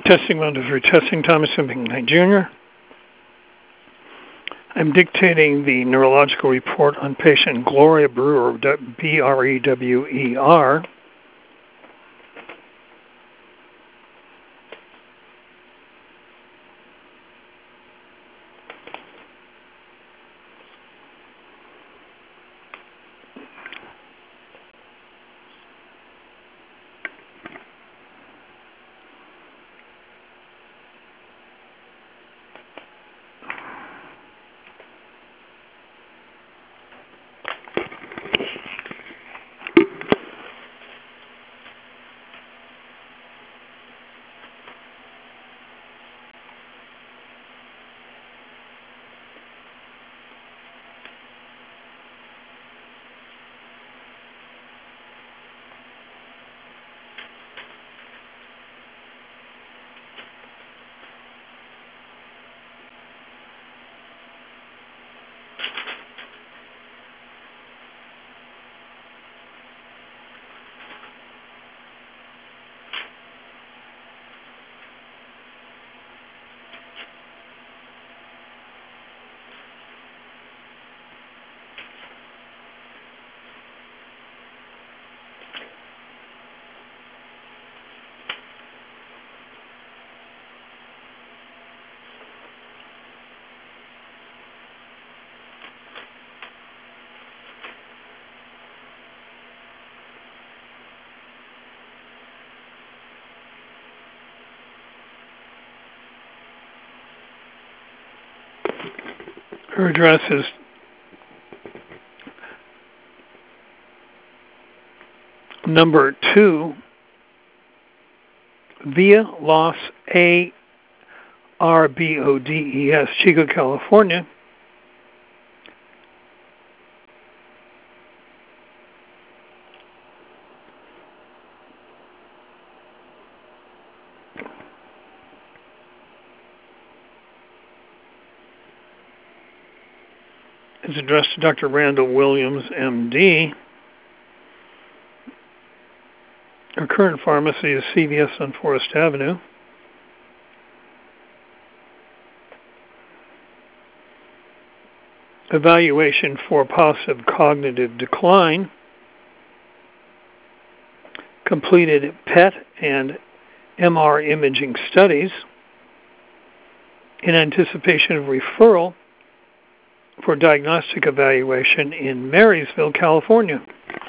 Testing 1 to 3, testing Thomas M. McKnight Jr. I'm dictating the neurological report on patient Gloria Brewer, B-R-E-W-E-R. Her address is number 2, Via Los A-R-B-O-D-E-S, Chico, California. It's addressed to Dr. Randall Williams, M.D. Her current pharmacy is CVS on Forest Avenue. Evaluation for positive cognitive decline. Completed PET and MR imaging studies in anticipation of referral for diagnostic evaluation in Marysville, California.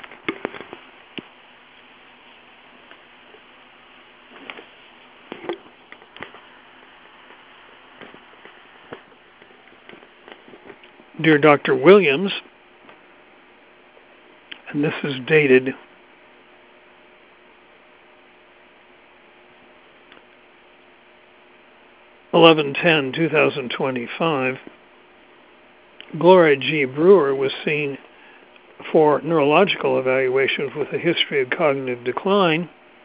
Dear Dr. Williams, and this is dated (11/10/2025). Gloria G. Brewer was seen for neurological evaluation with a history of cognitive decline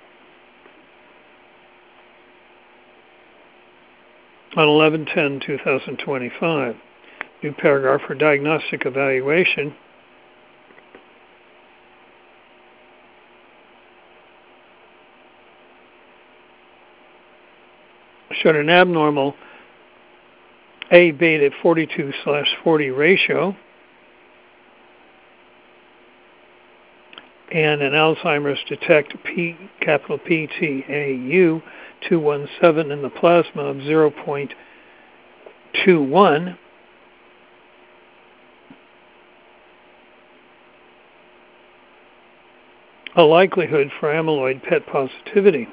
on 11/10/2025. New paragraph for diagnostic evaluation. Showed an abnormal A beta 42/40 ratio and an Alzheimer's detect capital PTAU 217 in the plasma of 0.21. A likelihood for amyloid PET positivity.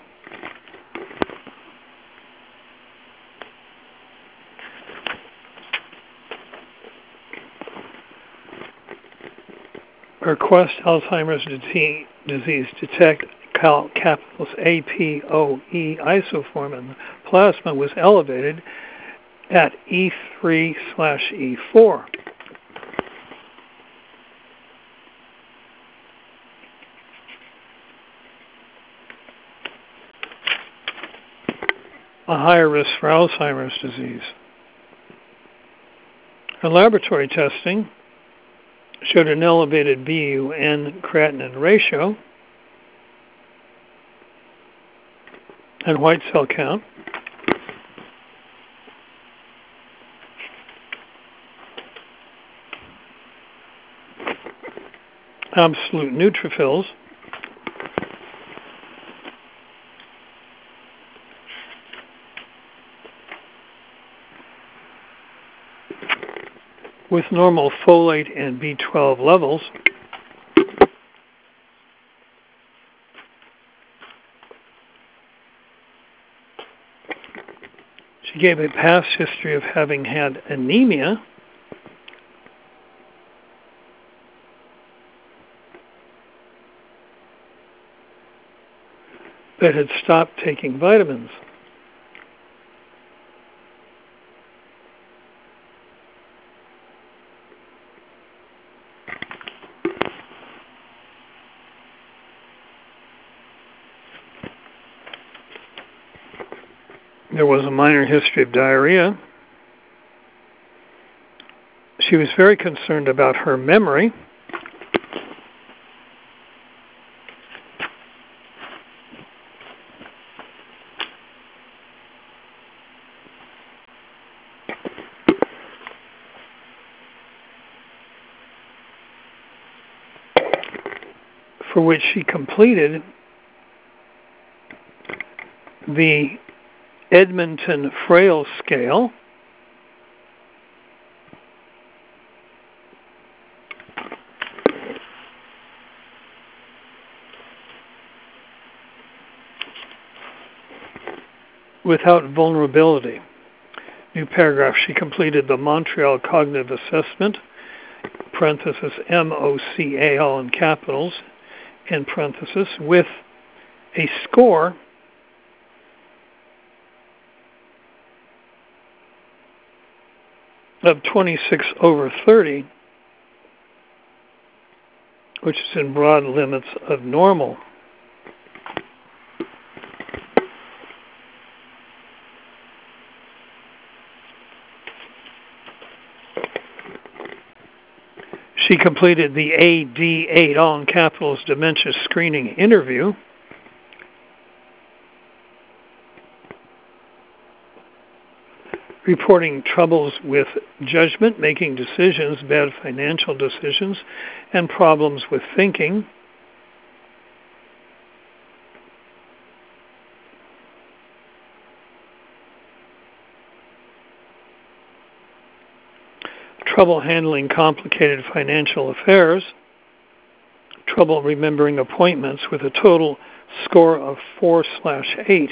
Request Alzheimer's disease detect capitals APOE isoform in the plasma was elevated at E3/E4. A higher risk for Alzheimer's disease. Her laboratory testing showed an elevated BUN creatinine ratio and white cell count. Absolute neutrophils. With normal folate and B12 levels. She gave a past history of having had anemia. But had stopped taking vitamins. There was a minor history of diarrhea. She was very concerned about her memory. For which she completed the Edmonton Frail Scale, without vulnerability. New paragraph, she completed the Montreal Cognitive Assessment, parenthesis MOCA, all in capitals, in parenthesis, with a score of 26/30, which is in broad limits of normal. She completed the AD8, all in capitals, dementia screening interview. Reporting troubles with judgment, making decisions, bad financial decisions, and problems with thinking. Trouble handling complicated financial affairs. Trouble remembering appointments, with a total score of 4/8.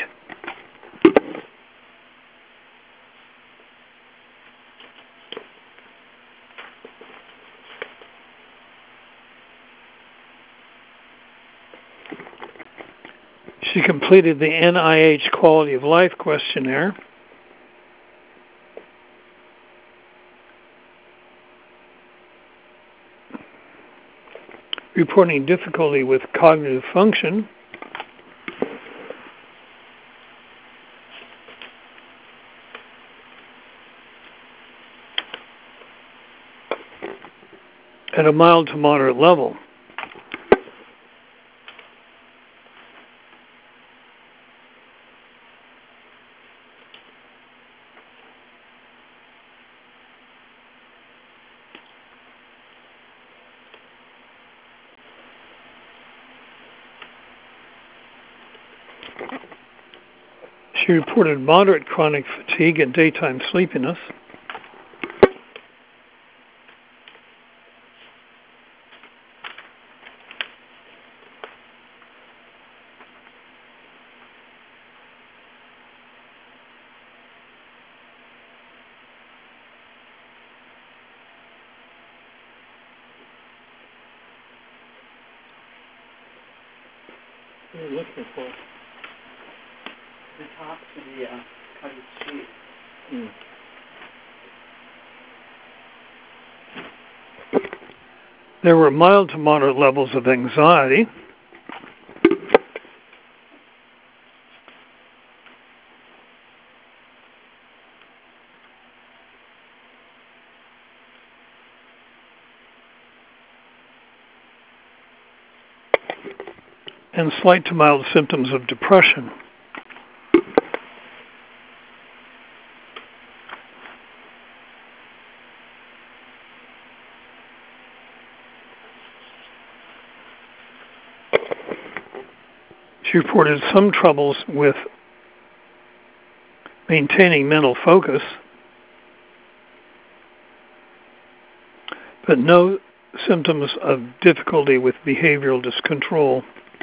She completed the NIH Quality of Life Questionnaire. Reporting difficulty with cognitive function. At a mild to moderate level. She reported moderate chronic fatigue and daytime sleepiness. What are you looking for? The top to the cutted sheet. There were mild to moderate levels of anxiety. And slight to mild symptoms of depression. She reported some troubles with maintaining mental focus, but no symptoms of difficulty with behavioral discontrol.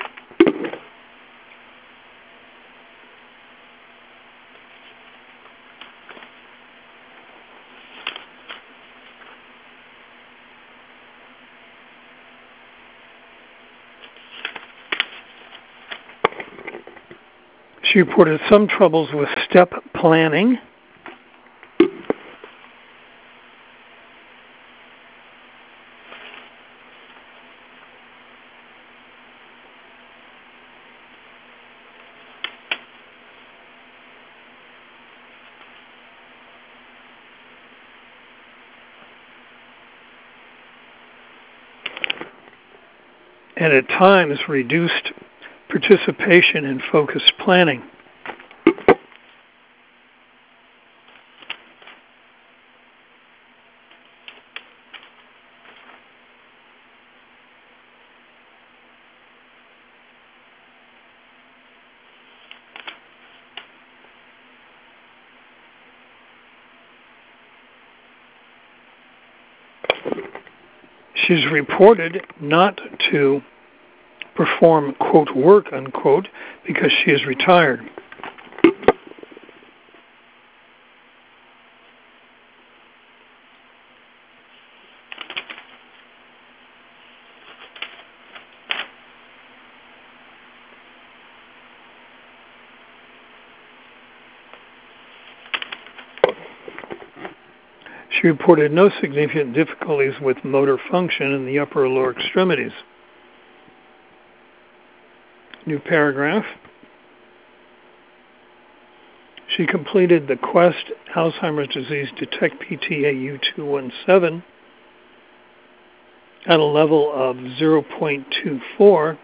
She reported some troubles with step planning, and at times reduced participation in focused planning. She's reported not to perform, quote, work, unquote, because she is retired. She reported no significant difficulties with motor function in the upper or lower extremities. New paragraph. She completed the Quest Alzheimer's Disease Detect PTAU 217 at a level of 0.24.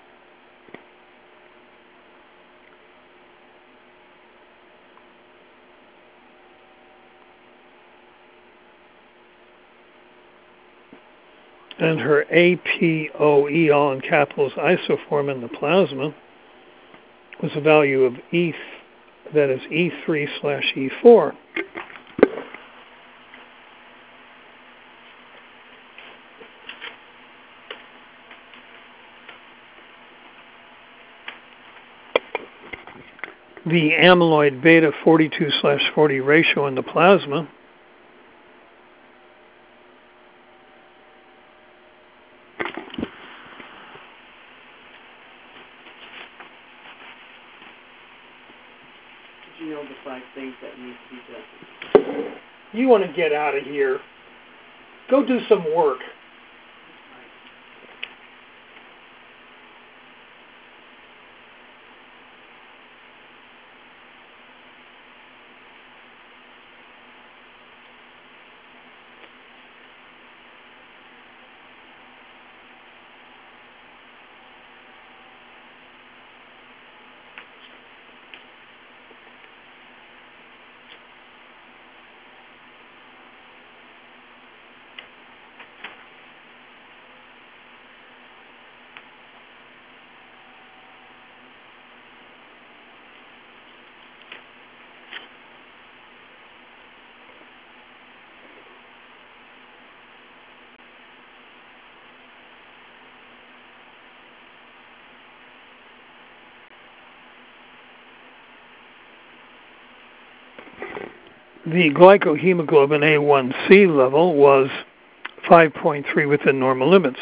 And her APOE, all in capitals, isoform in the plasma was a value of that is E3/E4. The amyloid beta 42/40 ratio in the plasma The 5 things that need to be done. You want to get out of here. Go do some work. The glycohemoglobin A1C level was 5.3 within normal limits.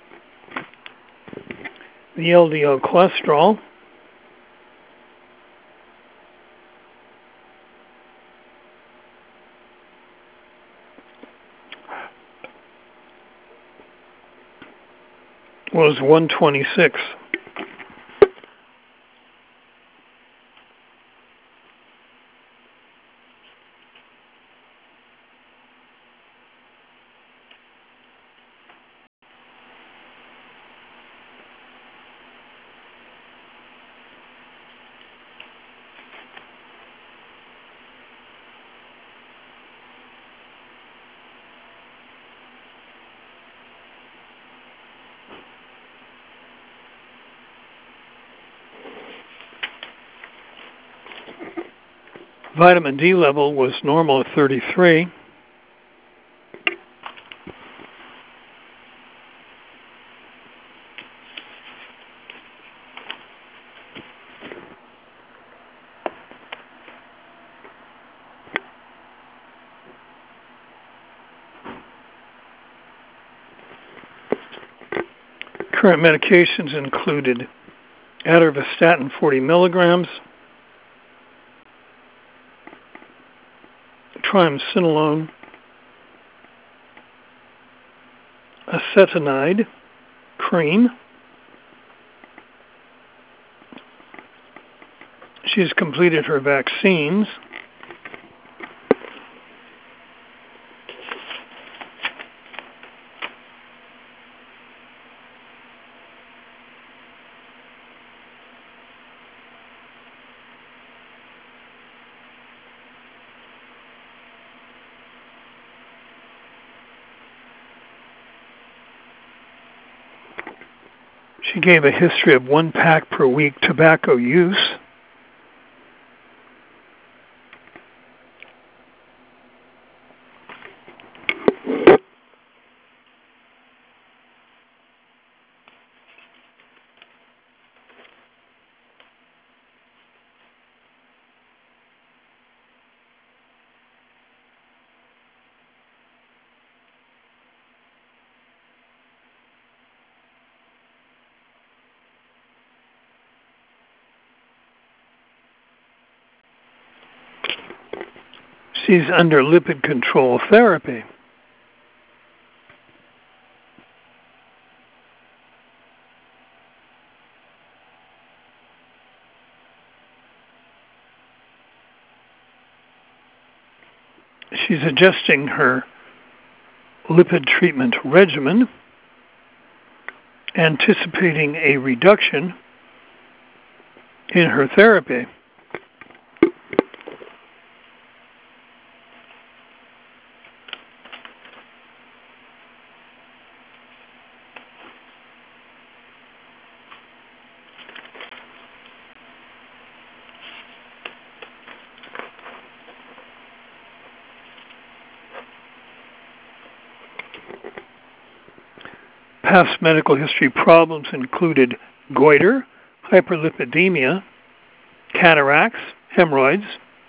The LDL cholesterol was 126. Vitamin D level was normal at 33. Current medications included atorvastatin 40 milligrams, triamcinolone, acetonide cream. She's completed her vaccines. She gave a history of 1 pack per week tobacco use. She's under lipid control therapy. She's adjusting her lipid treatment regimen, anticipating a reduction in her therapy. Past medical history problems included goiter, hyperlipidemia, cataracts, hemorrhoids,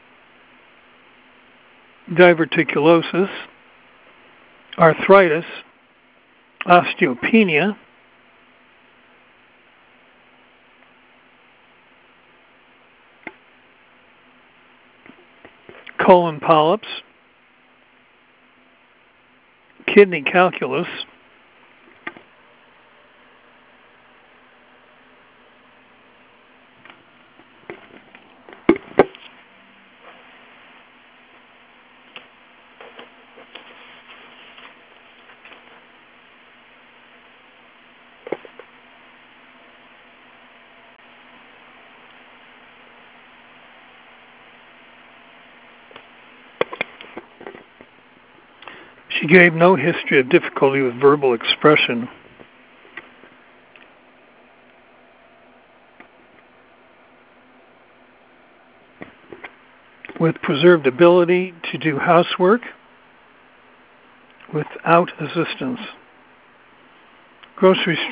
diverticulosis, arthritis, osteopenia, colon polyps, kidney calculus, She gave no history of difficulty with verbal expression. With preserved ability to do housework without assistance. Grocery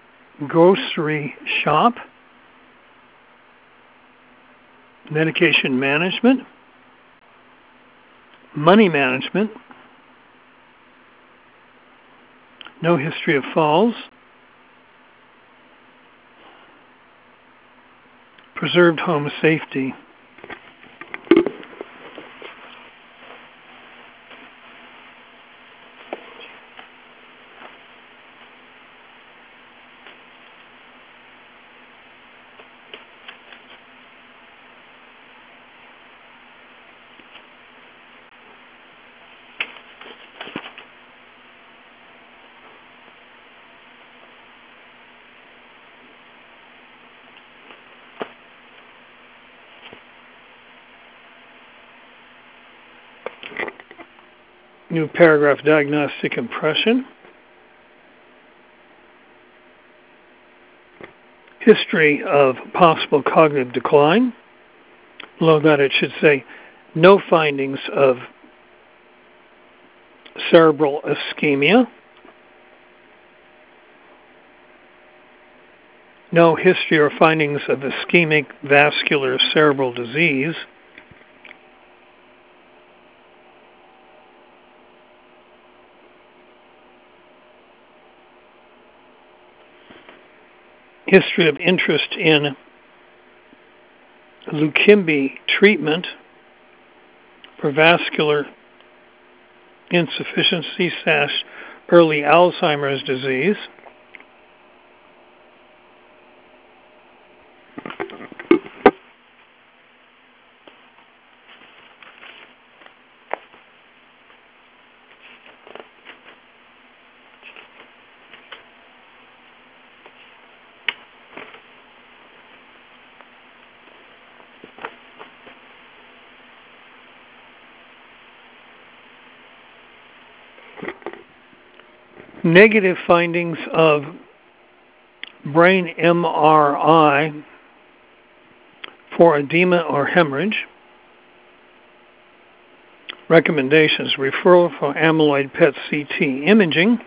shop, medication management, money management, no history of falls, preserved home safety. New paragraph, diagnostic impression. History of possible cognitive decline. Below that it should say No findings of cerebral ischemia. No history or findings of ischemic vascular cerebral disease. History of interest in Leqembi treatment for vascular insufficiency / early Alzheimer's disease. Negative findings of brain MRI for edema or hemorrhage. Recommendations: referral for amyloid PET CT imaging.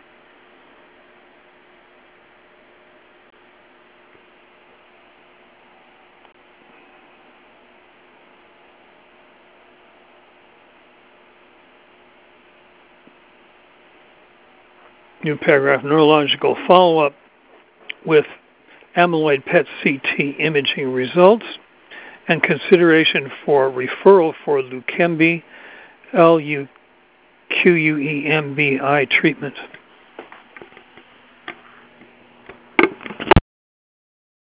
New paragraph, neurological follow-up with amyloid PET CT imaging results and consideration for referral for Leqembi, LUQUEMBI treatment.